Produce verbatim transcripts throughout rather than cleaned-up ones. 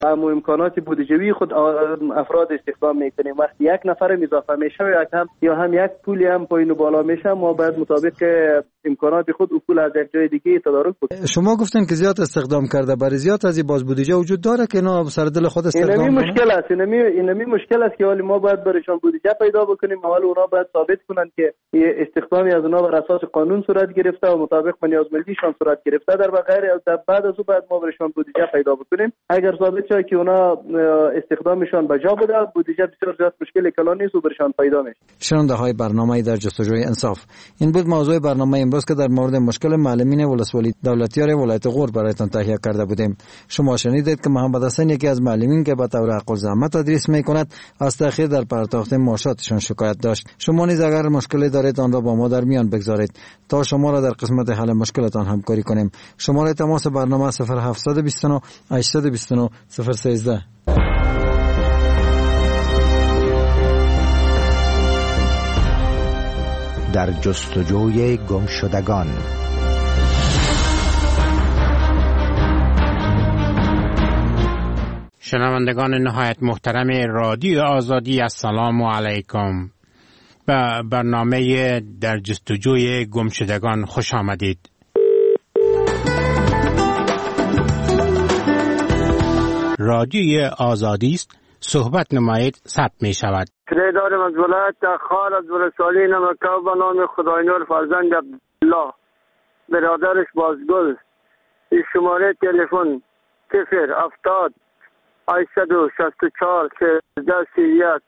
اما امکانات بودجوی خود افراد استخدام میکنیم. وقتی یک نفر اضافه میشه یا هم یا هم یک پولی هم پایین و بالا میشه، ما باید مطابق امکانات خود پول از یک جای دیگه تدارک کنیم. شما گفتین که زیاد استخدام کرده، برای زیاد از این باز بودجه وجود داره که اینا سر دل خود استخدام کنه. اینمی مشکل است، اینمی اینمی مشکل است که ولی ما باید برایشان بودجه پیدا بکنیم. اول اونا باید ثابت کنن که استخدامی از اونا بر اساس قانون صورت گرفته و مطابق با نیاز ملیشان صورت گرفته. در بغیر در بعد از او بعد ما برایشان بودجه پیدا بکنیم. اگر ثابت شه که اونا استخدامشان بجا بوده، بودجه بسیار زیاد مشکل کلان نیست و برایشان پیدا میشه. شنونده های برنامه در جستجوی انصاف، این بود موضوع برنامه امروز که در مورد مشکل معلمین ولسوالی دولتیار ولایت غور برایتان تهیه کرده بودیم. شما شنیدید که محمد حسن یکی از معلمین که به طور حق الزحمت تدریس میکند از تأخیر در پرداخت معاشاتشان شکایت داشت. شما نیز اگر مشکلی دارید آن را با ما در میان بگذارید تا شما را در قسمت حل مشکلتان همکاری کنیم. شماره تماس برنامه صفر هفت دو نه هشت دو نه صفر یک سه. در جستجوی گمشدگان. شنوندگان نهایت محترم رادیو آزادی، السلام علیکم. به برنامه در جستجوی گمشدگان خوش آمدید. رادیو آزادی است، صحبت نمایید ثبت می شود. تری دارم از ولایت تخار از ولسوالی نمکه به نام خدای نور فرزند عبدالله، برادرش بازگل. این شماره تلفن صفر هفتاد هشتصد و شصت و چهار سیزده سی و یک.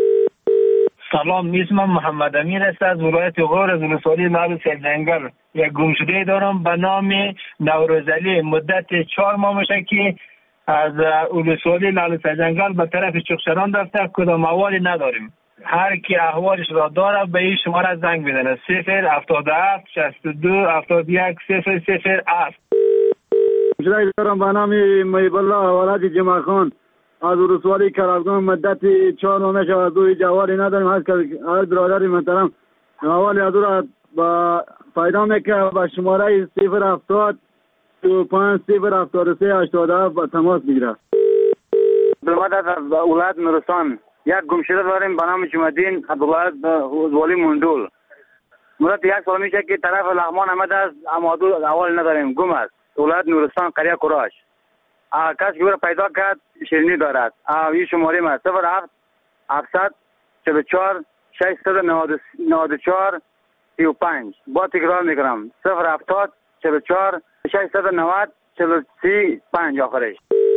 سلام، اسمم محمد امیر است از ولایت غور از ولسوالی لال سرجنگل. یک گمشده دارم به نام نوروزعلی. مدت چهار ماه میشه که از ولسوالی لال سرجنگل به طرف چخشران رفته، کدام احوالی نداریم. هر کی احوالش را داره به این شماره زنگ بزنه صفر هفتاد و هفت شصت و دو هفتاد و یک صفر صفر هفت. گمشده دارم به نام محب الله ولد جمعه خان از ولسوالی کرالگان. مدت چهار ماه میشه از او جواری نداریم. هر برادری محترم احوالی از او را با پیدا میکنه به شماره صفر هفتاد دو پنج صفر هفتاد و سه هشتاد و هفت با تماس میگیره. برمد از اولاد نورستان یک گمشده داریم به نام جمعدین عبدالله والی مندول. مدت یک سال میشه که طرف لغمان آمده است، اما دو اول نداریم. گم است. اولاد نورستان قریه کراش. کس که او را پیدا کرد شیرینی دارد. این شماره ما صفر هفت هفتصد چهل و چهار ششصد و نود و چهار سی و پنج. با تکرار میکنم صفر هفتاد چهل و چهار ششصد و نود چهل و سی پنج آخرش.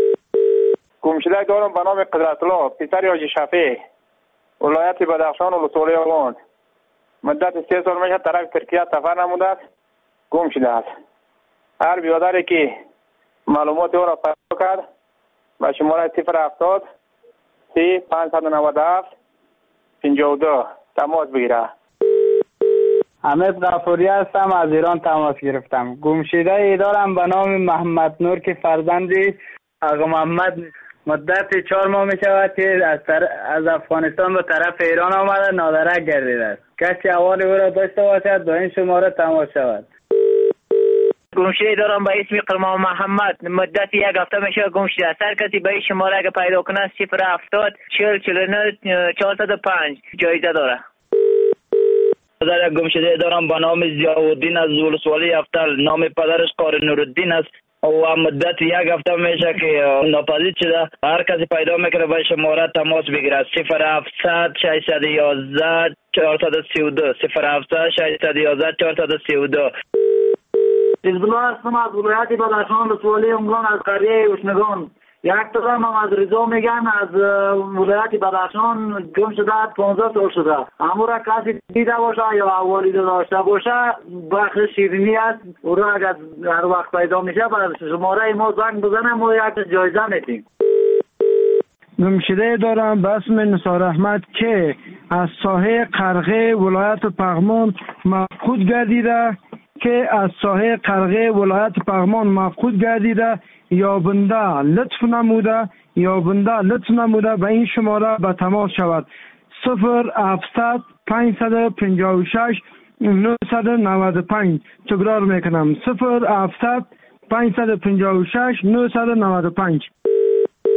گمشده دارم به نام قدرت الله پسر حاجی شفیع، ولایت بدخشان ولسوالی آبان. مدت سه سال میشه طرف ترکیه سفر نموده است، گم شده است. هر برادری که معلومات او را پیدا کرد به شماره صفر هفتاد سی پانصد و نود و هفت پنجاه و دو تماس بگیره. حمید غفوری هستم، از ایران تماس گرفتم. گمشده ای دارم به نام محمد نور که فرزندی آقا محمد مدت چهار ماه می شود که از, تر... از افغانستان به طرف ایران آمده، نادرک گردیده است. کسی احوال او را داشته باشد با این شماره تماس شود. گمشده دارم به اسم قرما محمد. مدت یک هفته میشه گمشده است. هر کسی به این شماره اگه پیدا کنه صفر هفتاد چهل چهل و نه چهارصد و پنج جایزه داره. در یک گمشده دارم به نام ضیاءالدین از ولسوالی افتل. نام پدرش قاری نورالدین است و مدت یک هفته میشه که ناپدید شده. هر کسی پیدا میکنه به شماره تماس بگیره صفر هفتصد ششصد و یازده چهارصد و سی و دو صفر هفتصد ششصد و یازده چهارصد و سی و دو. حزب الله هستم از ولایت بدخشان ولسوالی امگان از قریه اوشنگان. یک دارم هم از رضا میگن از ولایت بدخشان گم شده پانزده سال شده. اما را کسی دیده باشه یا احوالی داشته باشه بخش شیرینی است. او را اگر هر وقت پیدا میشه بر شماره ما زنگ بزنه ما یک جایزه میتیم. گمشده دارم به اسم نثار احمد که از ساحه قرغه ولایت پغمان مفقود گردیده که از ساحه قرغه ولایت پغمان مفقود گردیده یابنده لطف نموده یابنده لطف نموده به این شماره به تماس شود صفر هفتصد پانصد و پنجاه و شش نهصد و نود و پنج. تکرار میکنم صفر هفتصد پانصد و پنجاه و شش نهصد و نود و پنج.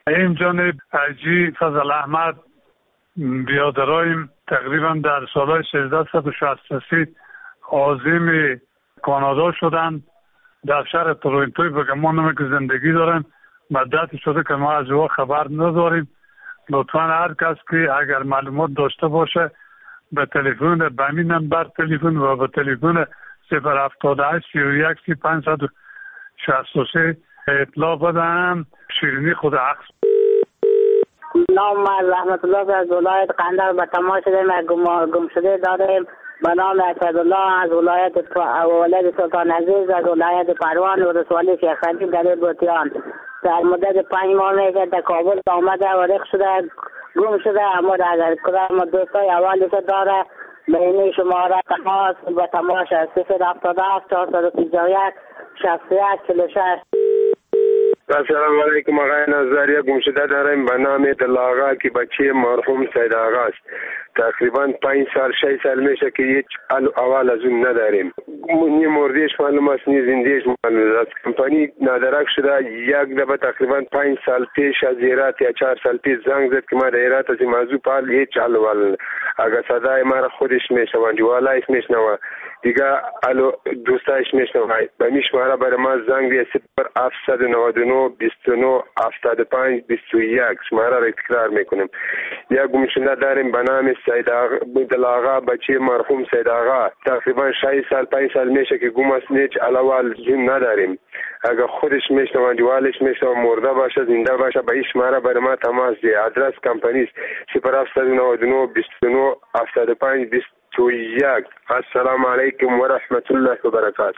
این جانب حاجی فضل احمد بیادرایم تقریبا در سال هزار و سیصد و شصت و سه عازم کانادا شدند. در شهر تورنتو به ما که زندگی داریم. مدتی شده که ما از او خبر نداریم. لطفا هر کس که اگر معلومات داشته باشه به تلفن به همین نمبر تلفن و به تلفن صفر هفتاد و هشت سی و یک سی پانصد و شصت و سه اطلاع بدهم. شیرینی خود عکس. نام رحمت الله از ولایت قندهار به تماس شده گم شده داریم به نام اسدالله از ولایت ولایت سلطان عزیز از ولایت پروان و ولسوالی شیخ خلیل در بوتیان. در مدت پنج ماه میشه در کابل آمده و رخ شده گم شده، اما در کدام دوستای اولیش داره به این شماره تماس به تماس صفر هفتاد و هفت چهارصد و پنجاه و یک شصت و یک چهل و شش. السلام علیکم. آقای نظریه گمشده داریم به نام دل آقا که بچه مرحوم سید آقا است. تقریبا پنج سال شش سال میشه که هیچ اول از اون نداریم. نی مردیش معلوم است نی زندگیش معلوم است. کمپانی نادرک شده. یک دفعه تقریبا پنج سال پیش از ایرات یا چهار سال پیش زنگ زد که ما در ایرات از این موضوع پال هیچ حل ول. اگر صدای ما را خودش میشنوند جوالایش میشنوند دیگه الو دوستایش میشنوند به میشماره برای ما زنگ دی صفر هفتصد و نود و نه بیست و نه هفتاد و پنج بیست و یک شماره را تکرار میکنیم. یا گمشده داریم به نام سید آقا دل آقا بچه مرحوم سید آقا. تقریبا شش سال پنج سال میشه که گم است. هیچ علاوه جون نداریم. اگر خودش میشنوند جوالش میشنوند مرده باشه زنده باشه به این شماره برای ما تماس دی. آدرس کمپانی صفر هفتصد و نود و نه بیست و نه هفتاد و پنج بیست و یک. السلام علیکم و رحمت الله و برکاته.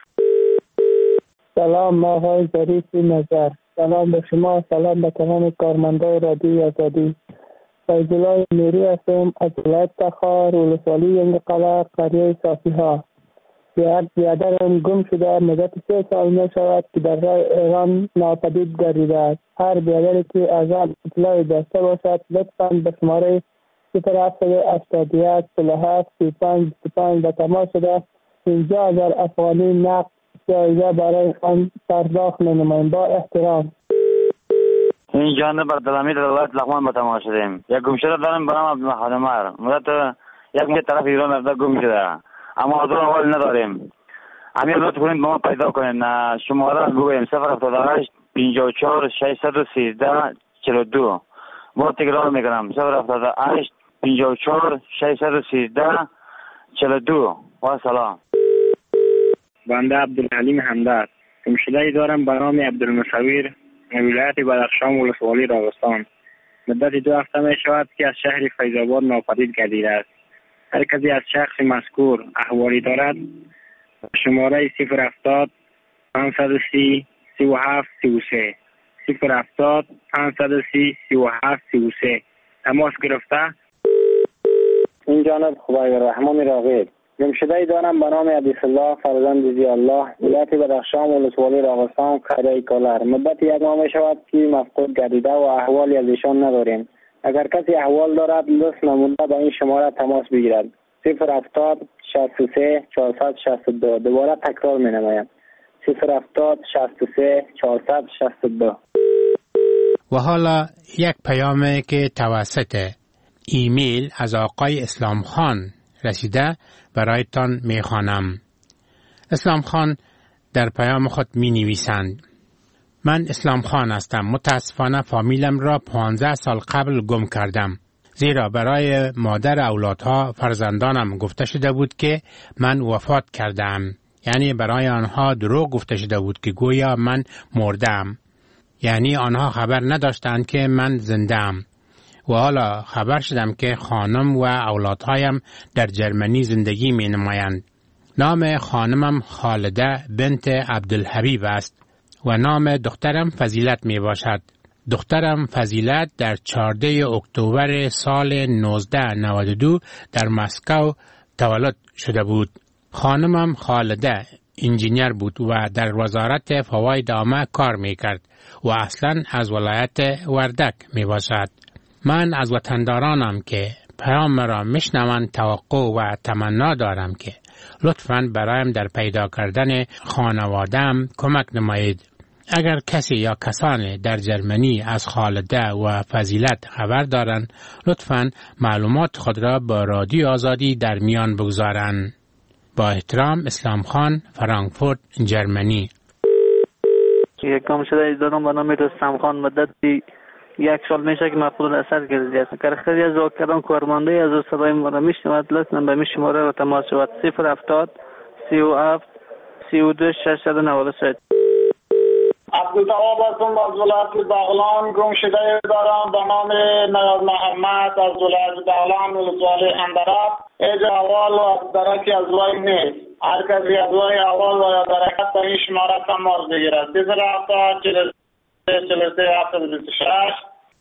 سلام آقای ظریفی نظر. سلام به شما، سلام به تمام کارمندان رادیوی آزادی. فیض الله میری هستم از ولایت تخار ولسوالی انقلاب قریه صافی ها. یک بیادرم گم شده مدت سه سال می شود که در راه ایران ناپدید گردیده است. هر بیادری که از آن اطلاع داشته باشد لطفاً به شماره صفر هفتاد و هشتاد و یک چهل و هفت سی و پنج بیست و پنج به تماس شده پنجاه هزار افغانی نقد جایزه برای آن پرداخت نماییم. با احترام. این جانب عبدالحمید ولایت لغمان به تماس شدیم. یک گمشده دارم به نام عبدالمحمد عمر. مدت یک ماه طرف ایران رفته گم شده اما حضور اول نداریم. همین لطف کنید به ما پیدا کنید. شماره بگویم صفر هفتاد و هشت پنجاه و چهار ششصد و سیزده چهل و دو. با تکرار میکنم صفر هفتاد و هشت پنجاه و چهار ششصد و سیزده چهل و دو. و سلام. بنده عبدالحلیم حمدت. گمشده دارم به نام عبدالمصور ولایت بدخشان ولسوالی راغستان. مدت دو هفته می شود که از شهر فیض آباد ناپدید گردیده است. هر کسی از شخص مذکور احوالی دارد شماره صفر هفتاد پانصد و سی سی و هفت سی و سه صفر هفتاد پانصد و سی سی و هفت سی و سه تماس گرفته. این جانب خدای رحمان راغب. گمشده دارم به نام عبیس الله فرزند زی الله ولایت بدخشان ولسوالی راغستان قریه کالر. مدت یک ماه می شود که مفقود گردیده و احوالی از ایشان نداریم. اگر کسی احوال دارد لطف نموده با این شماره تماس بگیرد. صفر هفتاد شصت و سه چهارصد شصت و دو. دوباره تکرار می نمایم. صفر هفتاد شصت و سه چهارصد شصت و دو. و حالا یک پیامی که توسط ایمیل از آقای اسلام خان رسیده برایتان می خوانم. اسلام خان در پیام خود می نویسند: من اسلام خان هستم. متاسفانه فامیلم را پانزده سال قبل گم کردم. زیرا برای مادر اولادها فرزندانم گفته شده بود که من وفات کردم. یعنی برای آنها دروغ گفته شده بود که گویا من مردم. یعنی آنها خبر نداشتند که من زنده‌ام. و حالا خبر شدم که خانم و اولادهایم در جرمنی زندگی می نمایند. نام خانمم خالده بنت عبدالحبیب است و نام دخترم فضیلت می باشد. دخترم فضیلت در چهاردهم اکتبر سال نوزده نود و دو در مسکو تولد شده بود. خانمم خالده انجینیر بود و در وزارت فواید عامه کار می کرد و اصلا از ولایت وردک می باشد. من از وطندارانم که پیام را میشنوند توقع و تمنا دارم که لطفاً برایم در پیدا کردن خانواده‌ام کمک نمایید. اگر کسی یا کسانی در جرمنی از خالده و فضیلت خبر دارند لطفاً معلومات خود را با رادیو آزادی در میان بگذارند. با احترام اسلام خان، فرانکفورت، جرمنی. یک گمشده دارم به نام رستم خان. مدتی یک سال میشه که مفقود الاثر گردیده است. اگر خیلی از واقعا کارمانده از صدای ما را میشنود لطفاً به می شماره را تماس شود صفر هفتاد سی و هفت سی و دو ششصد و نود و سه. عبدالتواب هستم از ولایت بغلان. گمشده دارم به نام نیاز محمد از ولایت بغلان ولسوالی اندراب. ایجا اول و درکی از وای نیست. هر کسی از وای اول و درکت به این شماره تماس بگیرد. صفر هفتاد چهل و سه چهل و سه هفتاد و بیست و شش.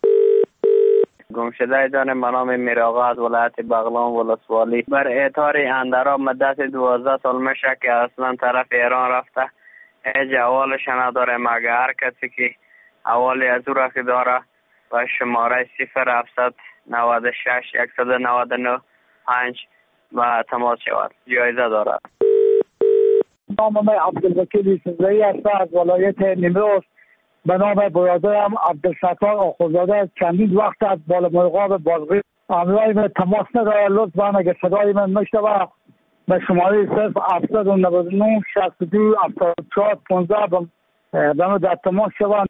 گمشده دارم به نام میراغا از ولایت بغلان ولسوالی. بر اعتار اندراب مدت دوازده سال میشه که اصلا طرف ایران رفته. ایج اولش نداره، مگه هر کسی که اولی از او را که داره و شماره صفر هفتصد نود و شش صد و نود و نه پنج و تماس شود. جایزه داره. نام من عبدالوکیل سوزایی هست از ولایت نیمروز. به نام برادرم عبدالستار آخوندزاده چندین وقت از بالامرغاب بازغی امروی من تماس نداره. لطفاً اگر صدای من میشنوه به شماره صفر هفتصد و نود و نه شصت و دو هفتاد و چهار پانزده به من در تماس شوند.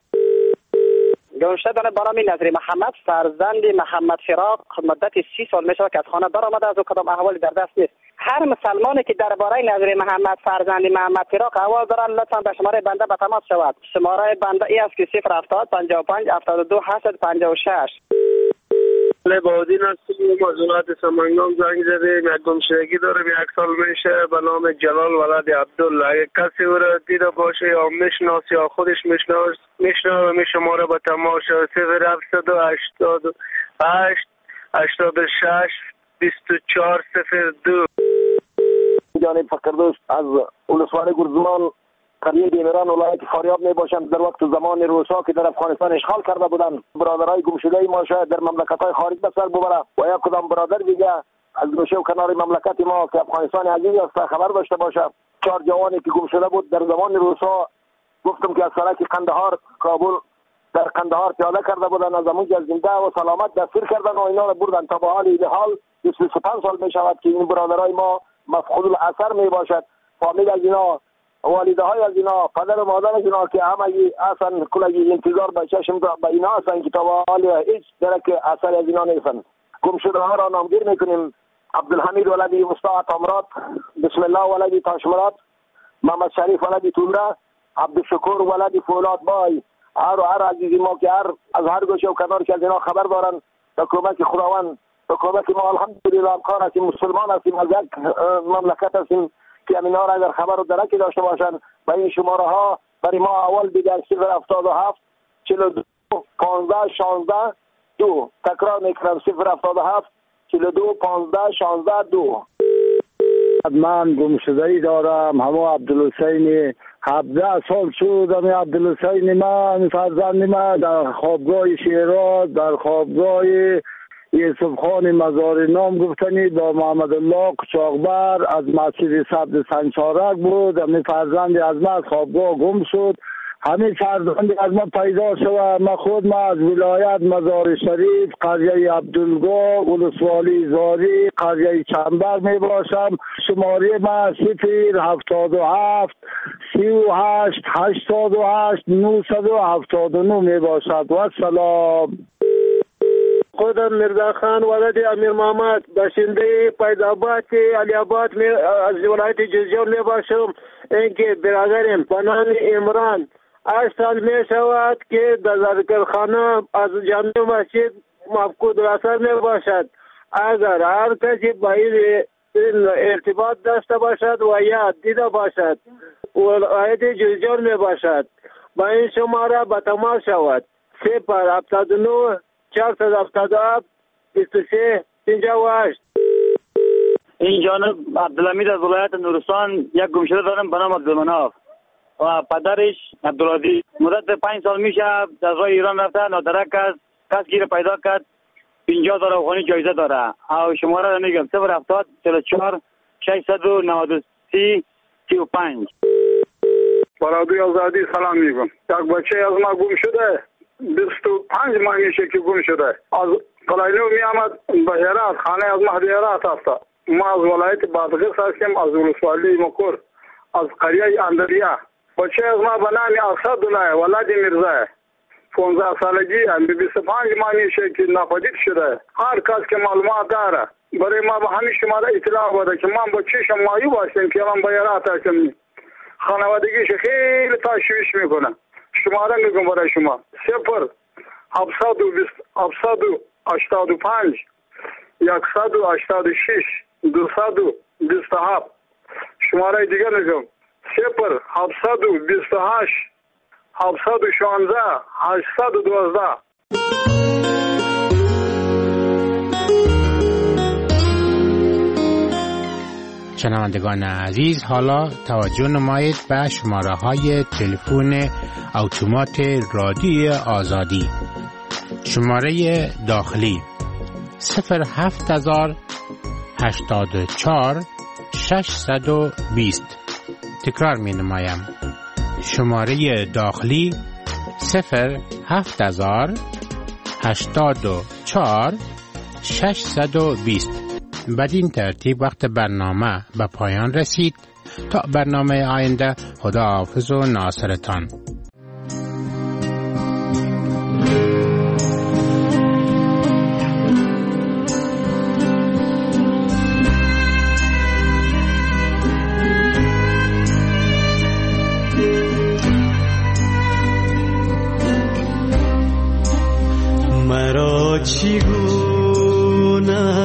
گمشده دارم به نام نظری محمد فرزند محمد فراق. مدت سی سال میشه که از خانه برآمده، از او کدام احوالی در دست نیست. هر مسلمانی که درباره نظری محمد فرزند محمد فراق احوال دارن لطفا به شماره بنده به تماس شود. شماره بنده ای است که صفر هفتاد پنجاه و پنج هفتاد و دو هشتصد و پنجاه و شش. لبادین هستیم و مزونات سمنگام زنگ زدیم. یک گمشدگی داریم یک سال میشه به نام جلال ولد عبدالله. اگه کسی او را دیده باشه یا میشناس یا خودش میشناس میشناسه می شماره به تماس صفر هفتصد و هشتاد و هشت هشتاد و شش بیست و چهار صفر دو. جانب فقردوست از ولسوالی گرزمان قریه دیمران ولایت فاریاب می باشند. در وقت زمان روسا که در افغانستان اشغال کرده بودند برادرای گمشده ما شاید در مملکت‌های خارج به سر ببره و یک کدام برادر دیگه از گوشه و کنار مملکت ما که افغانستان عزیز است خبر داشته باشه. چهار جوانی که گمشده بود در زمان روسا گفتم که از سرک قندهار کابل در قندهار پیاده کرده بودند، از اونجا زنده و سلامت دستگیر کردن و اینا را بردن تا به حال این حال بیست و پنج سال می شود که این برادرای ما مفقود الاثر می باشد. فامیل از اینا، والده های از اینا، پدر و مادر از اینا که همه اصلا کلگی انتظار به چشم به اینا هستن که تا به حال هیچ درک اثر از اینا نیستن. گمشده ها را نامگیر میکنیم. عبدالحمید ولدی مستعد امرات، بسم الله ولدی تاشمرات، محمد شریف ولدی تونره، عبدالشکور ولدی فولاد بای. هر و هر عزیزی ما که هر از هر گوشه و کنار که از اینا خبر دارن به کمک خداوند، به کمک ما الحمدلله امکان هستیم، مسلمان هستیم، از یک مملکت هستیم که امینا را اگر خبر و درکی داشته باشن و این شماره ها برای ما اول دیگر صفر هفتاد و هفت چهل و دو پانزده شانزده دو. تکرار میکنم صفر هفتاد و هفت چهل و دو پانزده شانزده دو. من گمشده‌ای دارم همه عبدالحسین. هفده سال شد همه عبدالحسین من فرزند من در خوابگاه شیراز در خوابگاه یوسف خان مزار نام گفتنی با محمد الله قچاقبر از مسجد سبز سنچارک بود. همه فرزند از من از خوابگاه گم شد. همه فرزند از من پیدا شد. من خود من از ولایت مزار شریف قریه عبدالگاه ولسوالی زاری قریه چنبر می باشم. شماره من صفر هفتاد و هفت سی و هشت هشتاد و هشت نهصد و هفتاد و نه می باشد. و سلام. خودم مرزا خان ولد امیر محمد باشنده پیداباد علی آباد از ولایت جزیره می باشم. اینکه برادرم به نام عمران هشت سال می شود که در ذکرخانه از جامع مسجد مفقود الاثر می باشد. اگر هر کسی با این ارتباط داشته باشد و یا دیده باشد ولایت جزیره می باشد با این شماره به تماس شود صفر هفتاد و نه چهارصد و هفتاد و هفت بیست و سه پنجاه و هشت. این جانب عبدالحمید از ولایت نورستان یک گمشده دارم به نام عبدالمناف و پدرش عبدالعزیز. مدت پنج سال میشه از راه ایران رفته، نادرک است، کس گیر پیدا کرد، پنجاه هزار افغانی جایزه داره. او شماره را میگم صفر هفتاد چهل و چهار ششصد و نود و سه سی و پنج. برادوی آزادی سلام میگم. یک بچه از ما گم شده، بیست و پنج ماه میشه که گم شده. از قلعه‌نو می آمد به هرات، خانه از مهدی هرات است. ما از ولایت بادغیس هستیم، از ولسوالی مکور، از قریه اندریا. بچه از ما به نام اسدالله ولد میرزا، پانزده سالگی، بیست و پنج ماه میشه که ناپدید شده. هر کس که معلومات داره برای ما به همین شماره اطلاع بده که من بچه‌شم معیوب هستم که من به هرات هستم. خانوادگیش خیلی تشویش میکنه. شماره میگم برای شما: صفر هفتصد و بیست هفتصد و هشتاد و پنج یکصد و هشتاد و شش دوصد و بیست و هفت. شماره دیگه میگم: صفر هفتصد و بیست و هشت هفتصد و شانزده هشتصد و دوازده. شنوندگان عزیز، حالا توجه نمایید به شماره های تلفن اتومات رادیوی آزادی. شماره داخلی صفر هفت هزار هشتاد و چهار ششصد و بیست. تکرار می نمایم: شماره داخلی صفر هفت هزار هشتاد و چهار ششصد و بیست. بدین ترتیب وقت برنامه به پایان رسید. تا برنامه آینده، خداحافظ و ناصرتان. مرا چگونه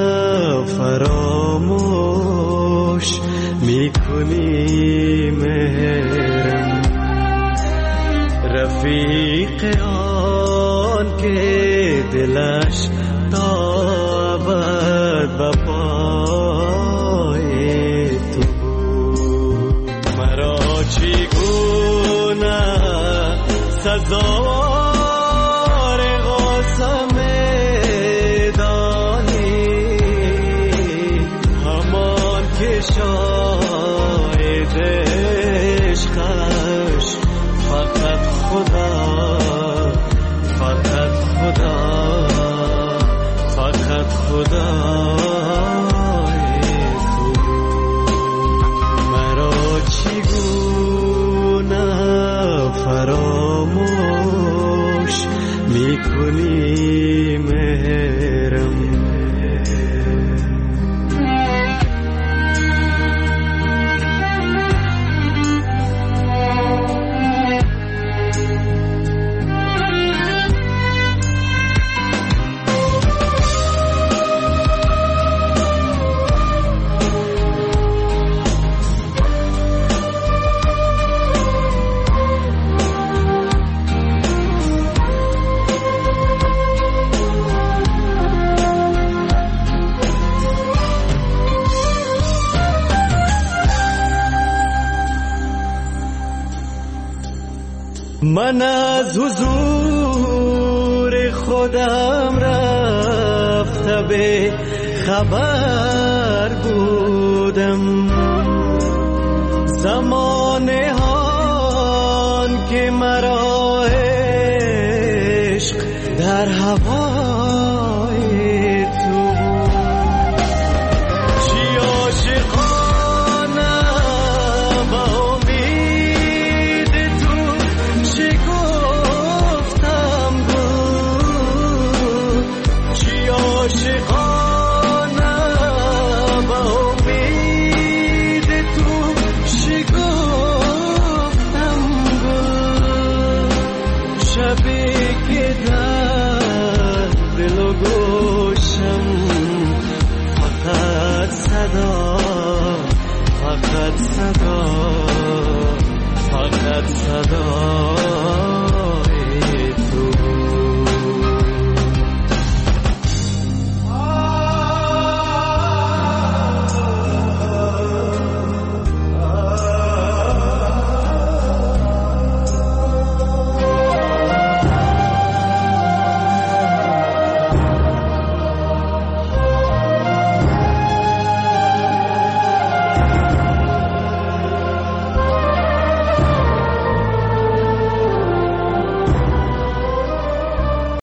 فراموش میکنی مهرم، رفیق آن که دلش تا ابد به پای تو بود. مرا چگونه سزاوار قسم شاید عشقش فقط خدا، فقط خدا، فقط خدا تو. مرا چگونه فراموش میکنی مهرم، من از حضور خودم رفته به خبر بودم، زمانه هان که مرا عشق در هوا